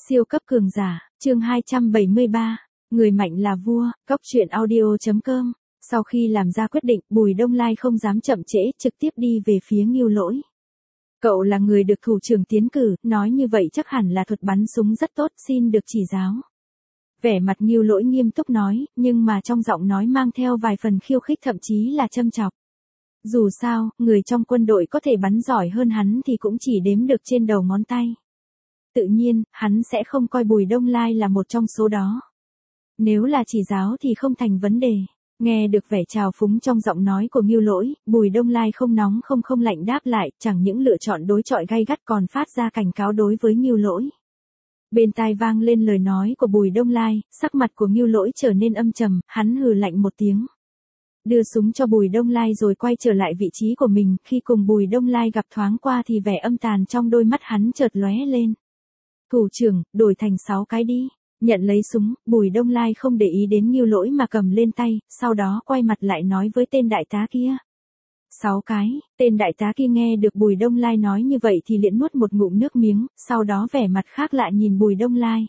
Siêu cấp cường giả, chương 273, người mạnh là vua, Cóc truyện audio.com. Sau khi làm ra quyết định, Bùi Đông Lai không dám chậm trễ, trực tiếp đi về phía Ngưu Lỗi. Cậu là người được thủ trưởng tiến cử, nói như vậy chắc hẳn là thuật bắn súng rất tốt, xin được chỉ giáo. Vẻ mặt Ngưu Lỗi nghiêm túc nói, nhưng mà trong giọng nói mang theo vài phần khiêu khích thậm chí là châm chọc. Dù sao, người trong quân đội có thể bắn giỏi hơn hắn thì cũng chỉ đếm được trên đầu ngón tay. Tự nhiên, hắn sẽ không coi Bùi Đông Lai là một trong số đó. Nếu là chỉ giáo thì không thành vấn đề. Nghe được vẻ trào phúng trong giọng nói của Ngưu Lỗi, Bùi Đông Lai không nóng không lạnh đáp lại, chẳng những lựa chọn đối chọi gay gắt còn phát ra cảnh cáo đối với Ngưu Lỗi. Bên tai vang lên lời nói của Bùi Đông Lai, sắc mặt của Ngưu Lỗi trở nên âm trầm, hắn hừ lạnh một tiếng. Đưa súng cho Bùi Đông Lai rồi quay trở lại vị trí của mình, khi cùng Bùi Đông Lai gặp thoáng qua thì vẻ âm tàn trong đôi mắt hắn chợt lóe lên. Thủ trưởng, đổi thành 6 cái đi. Nhận lấy súng, Bùi Đông Lai không để ý đến Ngưu Lỗi mà cầm lên tay, sau đó quay mặt lại nói với tên đại tá kia. 6 cái, tên đại tá kia nghe được Bùi Đông Lai nói như vậy thì liền nuốt một ngụm nước miếng, sau đó vẻ mặt khác lại nhìn Bùi Đông Lai.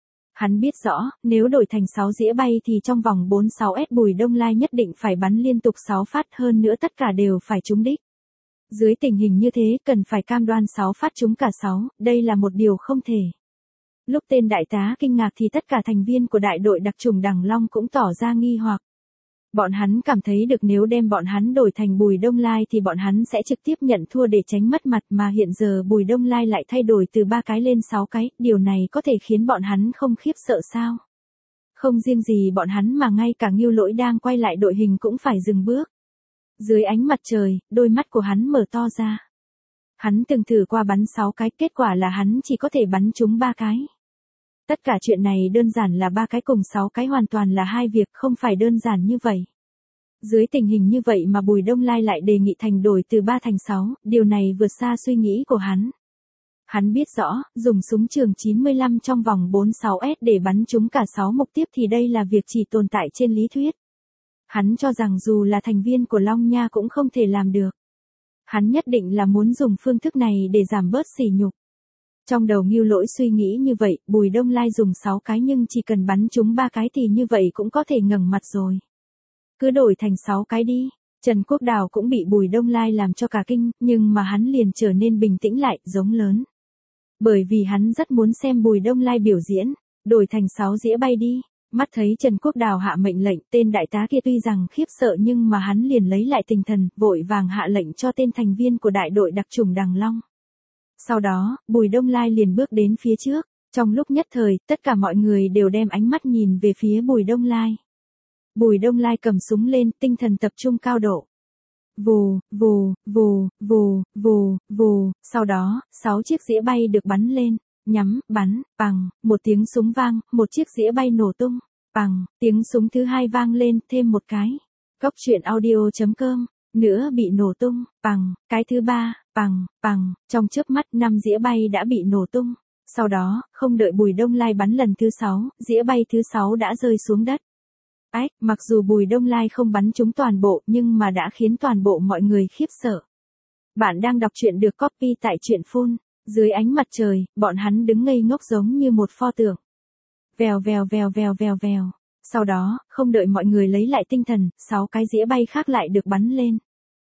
Hắn biết rõ, nếu đổi thành 6 dĩa bay thì trong vòng 4-6 s Bùi Đông Lai nhất định phải bắn liên tục 6 phát, hơn nữa tất cả đều phải trúng đích. Dưới tình hình như thế, cần phải cam đoan 6 phát trúng cả 6, đây là một điều không thể. Lúc tên đại tá kinh ngạc thì tất cả thành viên của đại đội đặc chủng Đằng Long cũng tỏ ra nghi hoặc. Bọn hắn cảm thấy được nếu đem bọn hắn đổi thành Bùi Đông Lai thì bọn hắn sẽ trực tiếp nhận thua để tránh mất mặt, mà hiện giờ Bùi Đông Lai lại thay đổi từ 3 cái lên 6 cái, điều này có thể khiến bọn hắn không khiếp sợ sao? Không riêng gì bọn hắn mà ngay cả Ngưu Lỗi đang quay lại đội hình cũng phải dừng bước. Dưới ánh mặt trời, đôi mắt của hắn mở to ra. Hắn từng thử qua bắn 6 cái, kết quả là hắn chỉ có thể bắn trúng 3 cái. Tất cả chuyện này đơn giản là 3 cái cùng 6 cái hoàn toàn là hai việc, không phải đơn giản như vậy. Dưới tình hình như vậy mà Bùi Đông Lai lại đề nghị thành đổi từ 3 thành 6, điều này vượt xa suy nghĩ của hắn. Hắn biết rõ, dùng súng trường 95 trong vòng 4-6 s để bắn trúng cả 6 mục tiêu thì đây là việc chỉ tồn tại trên lý thuyết. Hắn cho rằng dù là thành viên của Long Nha cũng không thể làm được. Hắn nhất định là muốn dùng phương thức này để giảm bớt sỉ nhục. Trong đầu Ngưu Lỗi suy nghĩ như vậy, Bùi Đông Lai dùng 6 cái nhưng chỉ cần bắn trúng 3 cái thì như vậy cũng có thể ngẩng mặt rồi. Cứ đổi thành 6 cái đi. Trần Quốc Đào cũng bị Bùi Đông Lai làm cho cả kinh, nhưng mà hắn liền trở nên bình tĩnh lại, giống lớn. Bởi vì hắn rất muốn xem Bùi Đông Lai biểu diễn, đổi thành 6 dĩa bay đi. Mắt thấy Trần Quốc Đào hạ mệnh lệnh, tên đại tá kia tuy rằng khiếp sợ nhưng mà hắn liền lấy lại tinh thần, vội vàng hạ lệnh cho tên thành viên của đại đội đặc chủng Đằng Long. Sau đó, Bùi Đông Lai liền bước đến phía trước, trong lúc nhất thời, tất cả mọi người đều đem ánh mắt nhìn về phía Bùi Đông Lai. Bùi Đông Lai cầm súng lên, tinh thần tập trung cao độ. Vù, vù, vù, vù, vù, vù, sau đó, 6 chiếc dĩa bay được bắn lên, nhắm, bắn, bằng, một tiếng súng vang, một chiếc dĩa bay nổ tung, bằng, tiếng súng thứ hai vang lên, thêm một cái. Cóc truyện audio.com, nữa bị nổ tung, bằng, cái thứ ba, bằng, trong chớp mắt 5 dĩa bay đã bị nổ tung. Sau đó, không đợi Bùi Đông Lai bắn lần thứ 6, dĩa bay thứ 6 đã rơi xuống đất. Ách, mặc dù Bùi Đông Lai không bắn trúng toàn bộ nhưng mà đã khiến toàn bộ mọi người khiếp sợ. Bạn đang đọc truyện được copy tại truyện phun. Dưới ánh mặt trời, bọn hắn đứng ngây ngốc giống như một pho tượng. Vèo vèo vèo vèo vèo vèo. Sau đó, không đợi mọi người lấy lại tinh thần, 6 cái dĩa bay khác lại được bắn lên.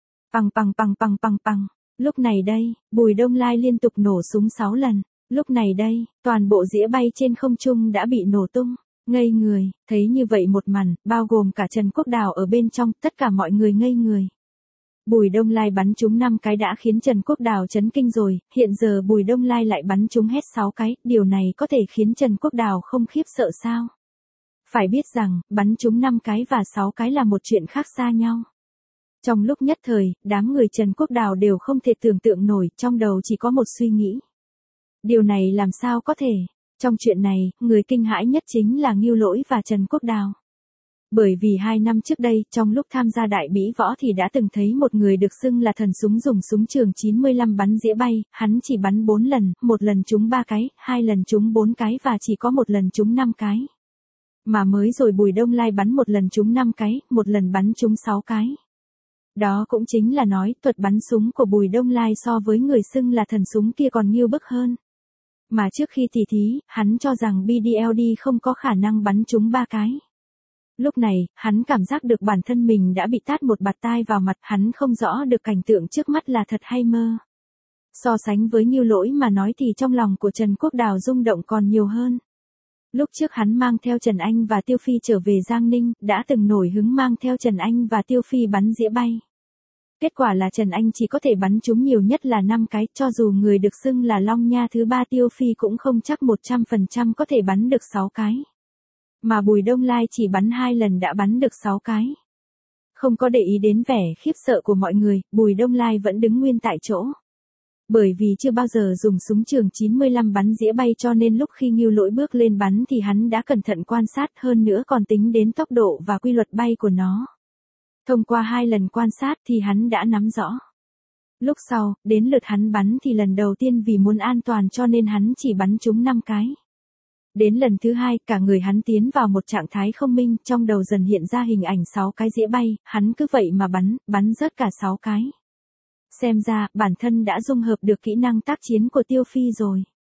Pằng. Lúc này đây, Bùi Đông Lai liên tục nổ súng 6 lần. Lúc này đây, toàn bộ dĩa bay trên không trung đã bị nổ tung. Ngây người, thấy như vậy một màn, bao gồm cả Trần Quốc Đào ở bên trong, tất cả mọi người ngây người. Bùi Đông Lai bắn trúng 5 cái đã khiến Trần Quốc Đào chấn kinh rồi, hiện giờ Bùi Đông Lai lại bắn trúng hết 6 cái, điều này có thể khiến Trần Quốc Đào không khiếp sợ sao? Phải biết rằng, bắn trúng 5 cái và 6 cái là một chuyện khác xa nhau. Trong lúc nhất thời, đám người Trần Quốc Đào đều không thể tưởng tượng nổi, trong đầu chỉ có một suy nghĩ. Điều này làm sao có thể? Trong chuyện này, người kinh hãi nhất chính là Ngưu Lỗi và Trần Quốc Đào. Bởi vì 2 năm trước đây, trong lúc tham gia đại bỉ võ thì đã từng thấy một người được xưng là thần súng dùng súng trường 95 bắn dĩa bay, hắn chỉ bắn 4 lần, một lần trúng 3 cái, 2 lần trúng 4 cái và chỉ có một lần trúng 5 cái. Mà mới rồi Bùi Đông Lai bắn một lần trúng 5 cái, một lần bắn trúng 6 cái. Đó cũng chính là nói thuật bắn súng của Bùi Đông Lai so với người xưng là thần súng kia còn nghiêu bức hơn. Mà trước khi tỉ thí, hắn cho rằng BDLD không có khả năng bắn trúng 3 cái. Lúc này, hắn cảm giác được bản thân mình đã bị tát một bạt tai vào mặt, hắn không rõ được cảnh tượng trước mắt là thật hay mơ. So sánh với Ngưu Lỗi mà nói thì trong lòng của Trần Quốc Đào rung động còn nhiều hơn. Lúc trước hắn mang theo Trần Anh và Tiêu Phi trở về Giang Ninh, đã từng nổi hứng mang theo Trần Anh và Tiêu Phi bắn dĩa bay. Kết quả là Trần Anh chỉ có thể bắn trúng nhiều nhất là 5 cái, cho dù người được xưng là Long Nha thứ 3 Tiêu Phi cũng không chắc 100% có thể bắn được 6 cái. Mà Bùi Đông Lai chỉ bắn 2 lần đã bắn được 6 cái. Không có để ý đến vẻ khiếp sợ của mọi người, Bùi Đông Lai vẫn đứng nguyên tại chỗ. Bởi vì chưa bao giờ dùng súng trường 95 bắn dĩa bay cho nên lúc khi Ngưu Lỗi bước lên bắn thì hắn đã cẩn thận quan sát hơn nữa còn tính đến tốc độ và quy luật bay của nó. Thông qua 2 lần quan sát thì hắn đã nắm rõ. Lúc sau, đến lượt hắn bắn thì lần đầu tiên vì muốn an toàn cho nên hắn chỉ bắn trúng 5 cái. Đến lần thứ 2, cả người hắn tiến vào một trạng thái không minh, trong đầu dần hiện ra hình ảnh 6 cái dĩa bay, hắn cứ vậy mà bắn rớt cả 6 cái. Xem ra, bản thân đã dung hợp được kỹ năng tác chiến của Tiêu Phi rồi.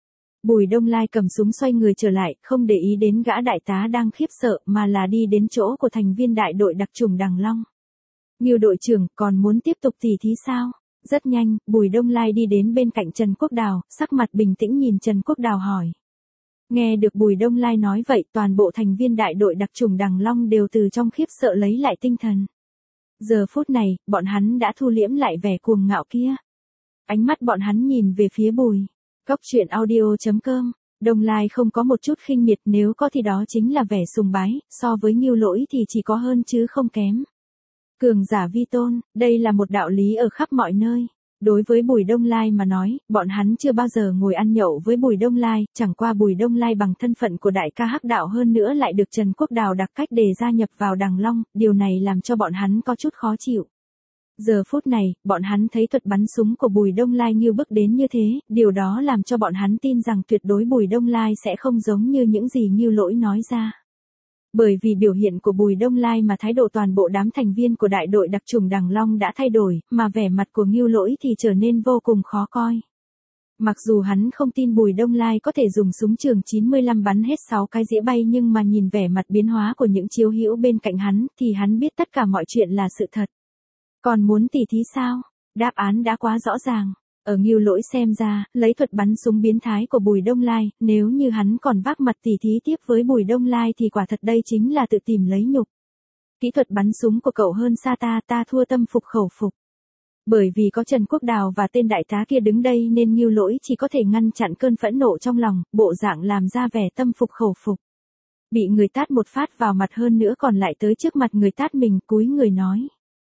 Bùi Đông Lai cầm súng xoay người trở lại, không để ý đến gã đại tá đang khiếp sợ mà là đi đến chỗ của thành viên đại đội đặc chủng Đằng Long. Ngưu đội trưởng, còn muốn tiếp tục tỉ thí sao? Rất nhanh, Bùi Đông Lai đi đến bên cạnh Trần Quốc Đào, sắc mặt bình tĩnh nhìn Trần Quốc Đào hỏi. Nghe được Bùi Đông Lai nói vậy, toàn bộ thành viên đại đội đặc chủng Đằng Long đều từ trong khiếp sợ lấy lại tinh thần. Giờ phút này, bọn hắn đã thu liễm lại vẻ cuồng ngạo kia. Ánh mắt bọn hắn nhìn về phía Bùi. Cóc truyện audio.com. Đông Lai không có một chút khinh miệt, nếu có thì đó chính là vẻ sùng bái, so với Ngưu Lỗi thì chỉ có hơn chứ không kém. Cường giả vi tôn, đây là một đạo lý ở khắp mọi nơi. Đối với Bùi Đông Lai mà nói, bọn hắn chưa bao giờ ngồi ăn nhậu với Bùi Đông Lai, chẳng qua Bùi Đông Lai bằng thân phận của đại ca hắc đạo hơn nữa lại được Trần Quốc Đào đặc cách để gia nhập vào Đằng Long, điều này làm cho bọn hắn có chút khó chịu. Giờ phút này, bọn hắn thấy thuật bắn súng của Bùi Đông Lai như bước đến như thế, điều đó làm cho bọn hắn tin rằng tuyệt đối Bùi Đông Lai sẽ không giống như những gì Ngưu Lỗi nói ra. Bởi vì biểu hiện của Bùi Đông Lai mà thái độ toàn bộ đám thành viên của đại đội đặc chủng Đằng Long đã thay đổi, mà vẻ mặt của Ngưu Lỗi thì trở nên vô cùng khó coi. Mặc dù hắn không tin Bùi Đông Lai có thể dùng súng trường 95 bắn hết 6 cái dĩa bay nhưng mà nhìn vẻ mặt biến hóa của những chiến hữu bên cạnh hắn thì hắn biết tất cả mọi chuyện là sự thật. Còn muốn tỉ thí sao? Đáp án đã quá rõ ràng. Ở Ngưu Lỗi xem ra, lấy thuật bắn súng biến thái của Bùi Đông Lai, nếu như hắn còn vác mặt tỉ thí tiếp với Bùi Đông Lai thì quả thật đây chính là tự tìm lấy nhục. Kỹ thuật bắn súng của cậu hơn xa ta thua tâm phục khẩu phục. Bởi vì có Trần Quốc Đào và tên đại tá kia đứng đây nên Ngưu Lỗi chỉ có thể ngăn chặn cơn phẫn nộ trong lòng, bộ dạng làm ra vẻ tâm phục khẩu phục. Bị người tát một phát vào mặt hơn nữa còn lại tới trước mặt người tát mình, cúi người nói.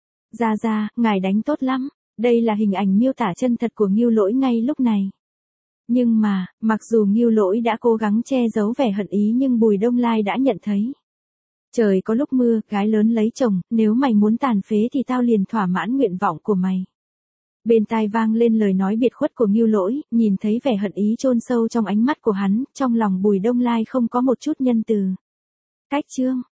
Ra, ngài đánh tốt lắm. Đây là hình ảnh miêu tả chân thật của Ngưu Lỗi ngay lúc này. Nhưng mà, mặc dù Ngưu Lỗi đã cố gắng che giấu vẻ hận ý nhưng Bùi Đông Lai đã nhận thấy. Trời có lúc mưa, gái lớn lấy chồng, nếu mày muốn tàn phế thì tao liền thỏa mãn nguyện vọng của mày. Bên tai vang lên lời nói biệt khuất của Ngưu Lỗi, nhìn thấy vẻ hận ý chôn sâu trong ánh mắt của hắn, trong lòng Bùi Đông Lai không có một chút nhân từ. Cách chương.